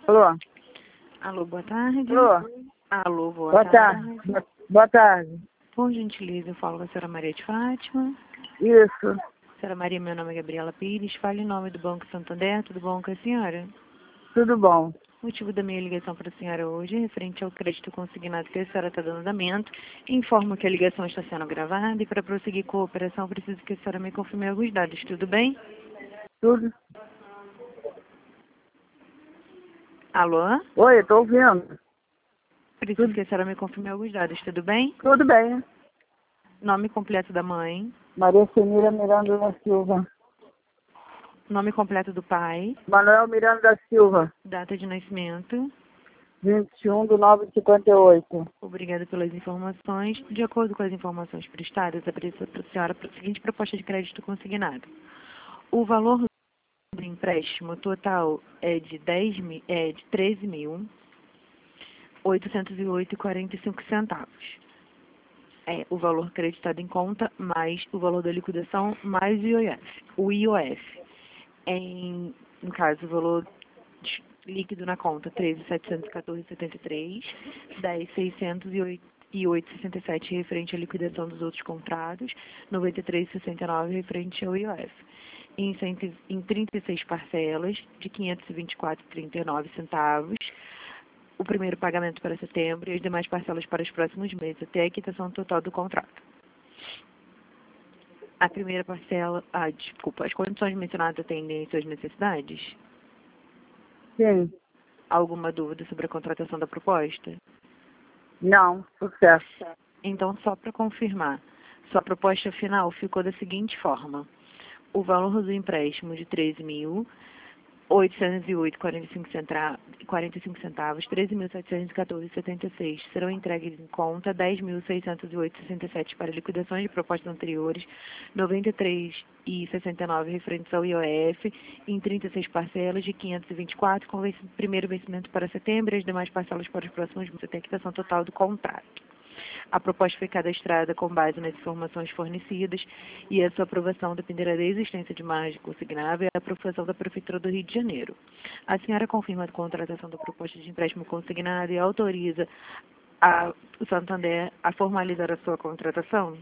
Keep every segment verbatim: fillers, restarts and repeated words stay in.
Alô? Alô, boa tarde. Alô? Alô, boa, Boa tarde. tarde. Boa- Boa tarde. Por gentileza, eu falo com a senhora Maria de Fátima. Isso. Senhora Maria, meu nome é Gabriela Pires. Fale em nome do Banco Santander. Tudo bom com a senhora? Tudo bom. O motivo da minha ligação para a senhora hoje é referente ao crédito consignado que a senhora está dando andamento. Informo que a ligação está sendo gravada e para prosseguir com a operação preciso que a senhora me confirme alguns dados. Tudo bem? Tudo. Alô? Oi, tô ouvindo. Preciso Tudo, que a senhora me confirme alguns dados. Tudo bem? tudo bem. Nome completo da mãe. Maria Senira Miranda da Silva. Nome completo do pai. Manuel Miranda da Silva. Data de nascimento. vinte e um de nove de cinquenta e oito. Obrigada pelas informações. De acordo com as informações prestadas, apresenta para a senhora a seguinte proposta de crédito consignado. O valor do empréstimo total é de, dez mil, é de treze mil oitocentos e oito reais e quarenta e cinco centavos. É o valor creditado em conta mais o valor da liquidação mais o I O F. O I O F. Em, no caso, o valor líquido na conta treze mil setecentos e quatorze reais e setenta e três centavos, dez mil seiscentos e oito reais e sessenta e sete centavos referente à liquidação dos outros contratos, noventa e três reais e sessenta e nove centavos referente ao I O F. Em, cento, em trinta e seis parcelas de quinhentos e vinte e quatro reais e trinta e nove centavos, o primeiro pagamento para setembro e as demais parcelas para os próximos meses, até a quitação total do contrato. A primeira parcela, ah, desculpa, as condições mencionadas atendem às suas necessidades? Sim. Alguma dúvida sobre a contratação da proposta? Não, sucesso. Então, só para confirmar, sua proposta final ficou da seguinte forma. O valor do empréstimo de treze mil oitocentos e oito reais e quarenta e cinco centavos, treze mil setecentos e quatorze reais e setenta e seis centavos serão entregues em conta, dez mil seiscentos e oito reais e sessenta e sete centavos para liquidações de propostas anteriores, noventa e três reais e sessenta e nove centavos referentes ao I O F, em trinta e seis parcelas de quinhentos e vinte e quatro reais, com o primeiro vencimento para setembro e as demais parcelas para os próximos meses, até a quitação total do contrato. A proposta foi cadastrada com base nas informações fornecidas e a sua aprovação dependerá da existência de margem consignável e a aprovação da Prefeitura do Rio de Janeiro. A senhora confirma a contratação da proposta de empréstimo consignado e autoriza a, o Santander a formalizar a sua contratação?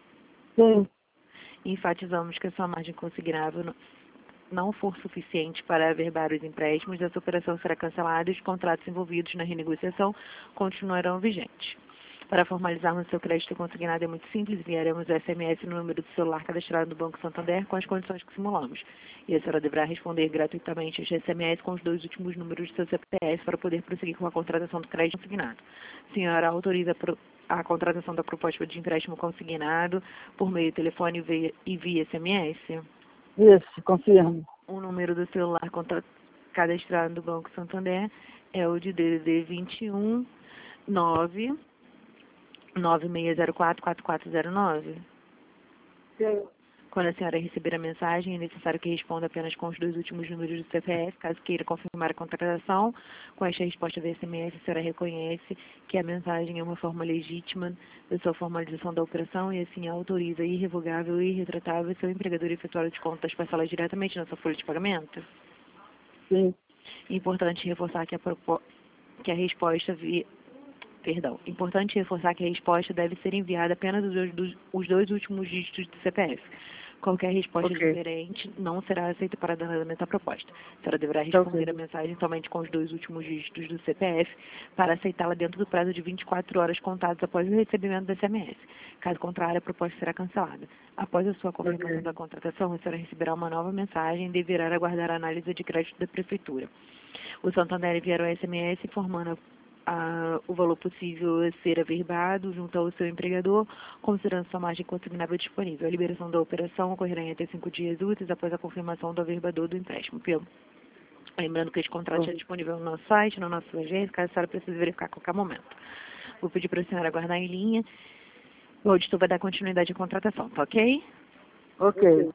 Sim. Enfatizamos que a sua margem consignável não, não for suficiente para averbar os empréstimos, essa operação será cancelada e os contratos envolvidos na renegociação continuarão vigentes. Para formalizarmos seu crédito consignado é muito simples, enviaremos o S M S no número do celular cadastrado no Banco Santander com as condições que simulamos. E a senhora deverá responder gratuitamente este S M S com os dois últimos números do seu C P F para poder prosseguir com a contratação do crédito consignado. A senhora autoriza a contratação da proposta de empréstimo consignado por meio de telefone e via S M S? Isso, confirmo. O número do celular cadastrado no Banco Santander é o de D D D vinte e um nove nove seis zero quatro quatro quatro zero nove. Sim. Quando a senhora receber a mensagem, é necessário que responda apenas com os dois últimos números do C P F, caso queira confirmar a contratação. Com esta resposta do S M S, a senhora reconhece que a mensagem é uma forma legítima da sua formalização da operação e assim autoriza irrevogável e irretratável seu empregador a efetuar o desconto das parcelas diretamente na sua folha de pagamento. Sim. Importante reforçar que a, propo... que a resposta via Perdão, importante reforçar que a resposta deve ser enviada apenas os, os dois últimos dígitos do C P F. Qualquer resposta Okay. diferente não será aceita para dar andamento à proposta. A senhora deverá responder Okay. a mensagem somente com os dois últimos dígitos do C P F para aceitá-la dentro do prazo de vinte e quatro horas contadas após o recebimento do S M S. Caso contrário, a proposta será cancelada. Após a sua confirmação Okay. da contratação, a senhora receberá uma nova mensagem e deverá aguardar a análise de crédito da Prefeitura. O Santander enviará o S M S informando a o valor possível a ser averbado junto ao seu empregador, considerando sua margem consignável disponível. A liberação da operação ocorrerá em até cinco dias úteis após a confirmação do averbador do empréstimo. Pelo Lembrando que esse contrato está disponível no nosso site, no nosso agência, caso a senhora precise verificar a qualquer momento. Vou pedir para a senhora aguardar em linha. O auditor vai dar continuidade à contratação, tá ok? Ok.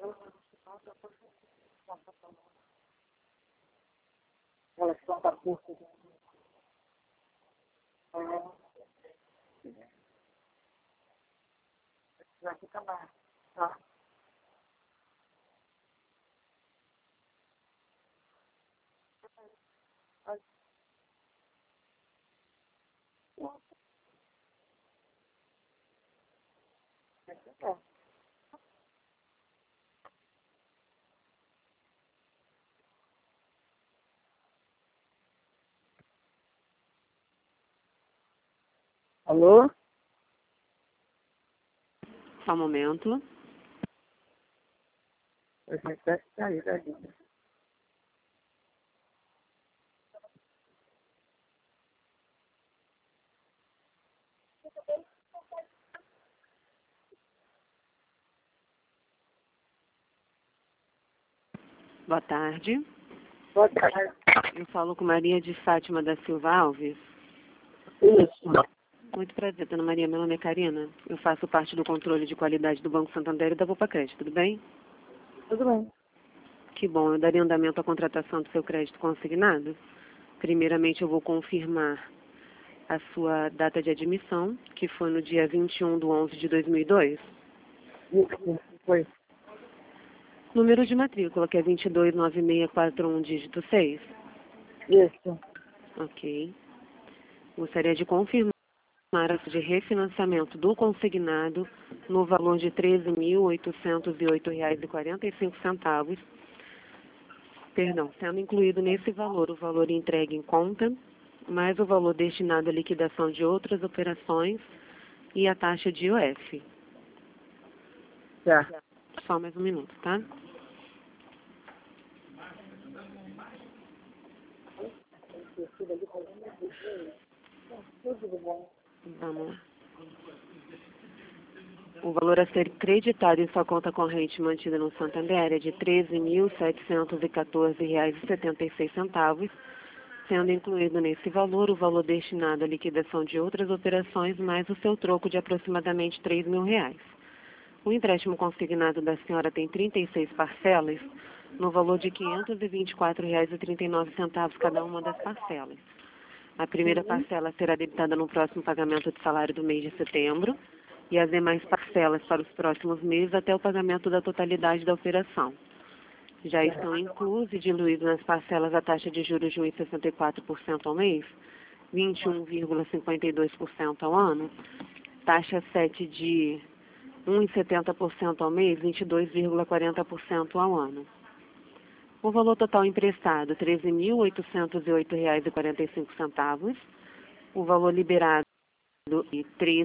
Elas estão para curso. Já fica mais. Tá. Alô? Só um momento. Eu já até saí da linha. Boa tarde. Boa tarde. Eu falo com Maria de Fátima da Silva Alves. Isso. Muito prazer, dona Maria. Meu nome é Karina. Eu faço parte do controle de qualidade do Banco Santander e da Bopa Crédito, tudo bem? Tudo bem. Que bom. Eu daria andamento à contratação do seu crédito consignado. Primeiramente, eu vou confirmar a sua data de admissão, que foi no dia vinte e um de onze de dois mil e dois. Isso. Foi. Número de matrícula, que é vinte e dois nove seis quatro um, dígito seis. Isso. Ok. Gostaria de confirmar a de refinanciamento do consignado no valor de treze mil oitocentos e oito reais e quarenta e cinco centavos. Perdão, sendo incluído nesse valor o valor entregue em conta, mais o valor destinado à liquidação de outras operações e a taxa de I O F. Certo. Só mais um minuto, tá? Vamos lá. O valor a ser creditado em sua conta corrente mantida no Santander é de treze mil setecentos e quatorze reais e setenta e seis centavos, sendo incluído nesse valor o valor destinado à liquidação de outras operações, mais o seu troco de aproximadamente três mil reais. O empréstimo consignado da senhora tem trinta e seis parcelas, no valor de quinhentos e vinte e quatro reais e trinta e nove centavos cada uma das parcelas. A primeira parcela será debitada no próximo pagamento de salário do mês de setembro, e as demais parcelas para os próximos meses até o pagamento da totalidade da operação. Já estão inclusos e diluídos nas parcelas a taxa de juros de um vírgula sessenta e quatro por cento ao mês, vinte e um vírgula cinquenta e dois por cento ao ano, taxa sete de um vírgula setenta por cento ao mês, vinte e dois vírgula quarenta por cento ao ano. O valor total emprestado, treze mil oitocentos e oito reais e quarenta e cinco centavos. O valor liberado, de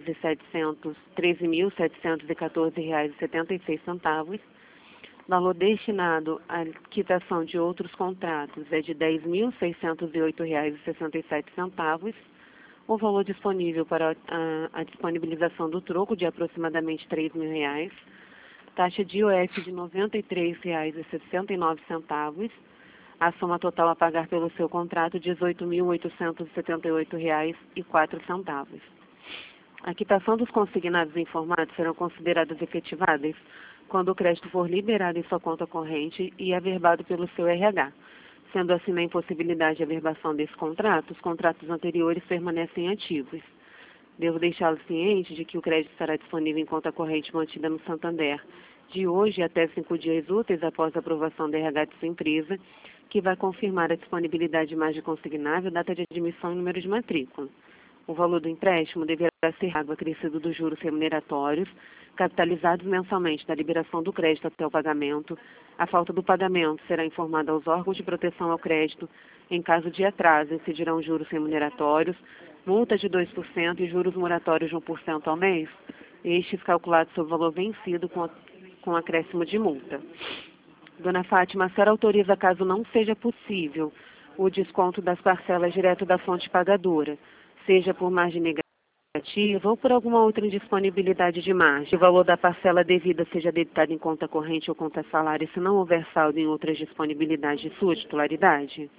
treze mil setecentos e quatorze reais e setenta e seis centavos. Valor destinado à quitação de outros contratos é de dez mil seiscentos e oito reais e sessenta e sete centavos. O valor disponível para a, a disponibilização do troco de aproximadamente três mil reais. Taxa de I O F de noventa e três reais e sessenta e nove centavos. A soma total a pagar pelo seu contrato, dezoito mil oitocentos e setenta e oito reais e quatro centavos. A quitação dos consignados informados serão consideradas efetivadas quando o crédito for liberado em sua conta corrente e averbado pelo seu R H. Sendo assim, na impossibilidade de averbação desse contrato, os contratos anteriores permanecem ativos. Devo deixá-lo ciente de que o crédito estará disponível em conta corrente mantida no Santander de hoje até cinco dias úteis após a aprovação do R H de sua empresa, que vai confirmar a disponibilidade de margem consignável, data de admissão e número de matrícula. O valor do empréstimo deverá ser pago acrescido dos juros remuneratórios, capitalizados mensalmente da liberação do crédito até o pagamento. A falta do pagamento será informada aos órgãos de proteção ao crédito. Em caso de atraso, incidirão juros remuneratórios, multa de dois por cento e juros moratórios de um por cento ao mês, estes calculados sobre o valor vencido com, a, com acréscimo de multa. Dona Fátima, a senhora autoriza, caso não seja possível, o desconto das parcelas direto da fonte pagadora, seja por margem negativa ou por alguma outra indisponibilidade de margem. O valor da parcela devida seja debitado em conta corrente ou conta salário, se não houver saldo em outras disponibilidades de sua titularidade?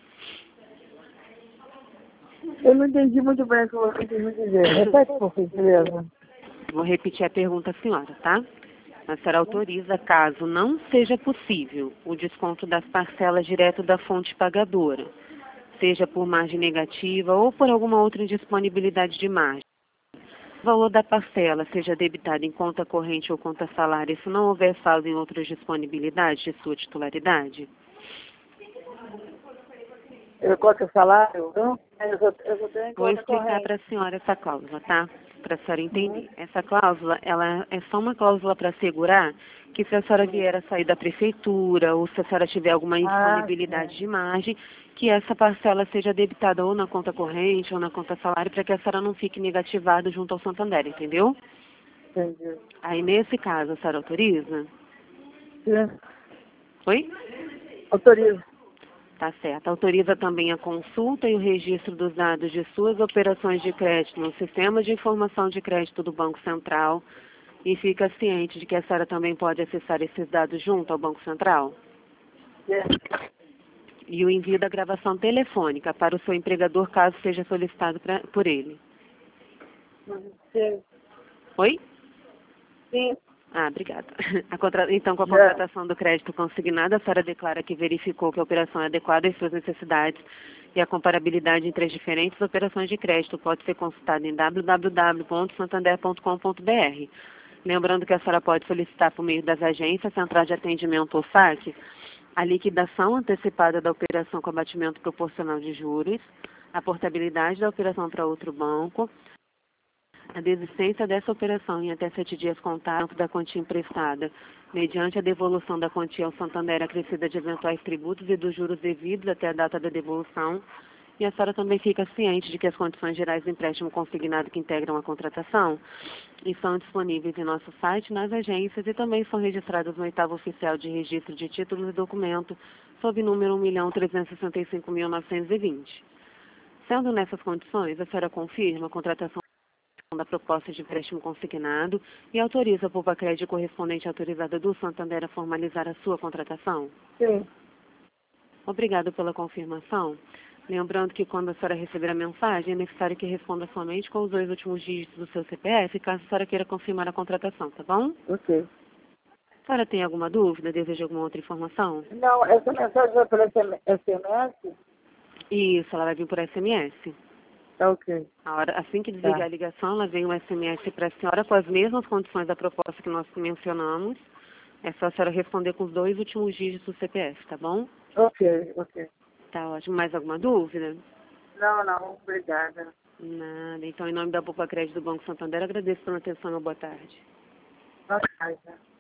Eu não entendi muito bem o que você quis me dizer. Repete, por gentileza. Vou repetir a pergunta, senhora, tá? A senhora autoriza, caso não seja possível, o desconto das parcelas direto da fonte pagadora, seja por margem negativa ou por alguma outra indisponibilidade de margem. O valor da parcela seja debitado em conta corrente ou conta salário, se não houver saldo em outras disponibilidades de sua titularidade? Eu coloco o salário? Não, eu só, eu só tenho em Vou conta explicar corrente. para a senhora essa cláusula, tá? Para a senhora entender. Uhum. Essa cláusula, ela é só uma cláusula para assegurar que se a senhora vier a sair da prefeitura ou se a senhora tiver alguma Ah, indisponibilidade sim. de margem, que essa parcela seja debitada ou na conta corrente ou na conta salário para que a senhora não fique negativada junto ao Santander, entendeu? Entendi. Aí, nesse caso, a senhora autoriza? Sim. Oi? Autorizo. Tá certo. Autoriza também a consulta e o registro dos dados de suas operações de crédito no Sistema de Informação de Crédito do Banco Central e fica ciente de que a senhora também pode acessar esses dados junto ao Banco Central? Sim. E o envio da gravação telefônica para o seu empregador, caso seja solicitado pra, por ele. Sim. Oi? Sim. Ah, obrigada. A contra... Então, com a Já. contratação do crédito consignado, a senhora declara que verificou que a operação é adequada às suas necessidades e a comparabilidade entre as diferentes operações de crédito pode ser consultada em w w w ponto santander ponto com ponto b r. Lembrando que a senhora pode solicitar por meio das agências, Central de Atendimento ou saque, a liquidação antecipada da operação com abatimento proporcional de juros, a portabilidade da operação para outro banco, a desistência dessa operação em até sete dias contábeis da quantia emprestada, mediante a devolução da quantia ao Santander acrescida de eventuais tributos e dos juros devidos até a data da devolução, e a senhora também fica ciente de que as condições gerais do empréstimo consignado que integram a contratação estão disponíveis em nosso site, nas agências e também são registradas no oitavo oficial de registro de títulos e documentos, sob número um milhão trezentos e sessenta e cinco mil novecentos e vinte. Sendo nessas condições, a senhora confirma a contratação da proposta de empréstimo consignado e autoriza a Poupa Crédito correspondente autorizada do Santander a formalizar a sua contratação? Sim. Obrigado pela confirmação. Lembrando que quando a senhora receber a mensagem, é necessário que responda somente com os dois últimos dígitos do seu C P F, caso a senhora queira confirmar a contratação, tá bom? Ok. A senhora tem alguma dúvida? Deseja alguma outra informação? Não, essa mensagem vai para S M S? Isso, ela vai vir por S M S. Tá ok. A hora, assim que desligar Tá. a ligação, ela vem um S M S para a senhora com as mesmas condições da proposta que nós mencionamos. É só a senhora responder com os dois últimos dígitos do C P F, tá bom? Ok, ok. Tá ótimo. Mais alguma dúvida? Não, não, obrigada. Nada. Então, em nome da Poupa Crédito do Banco Santander, agradeço pela atenção e uma boa tarde. Boa tarde.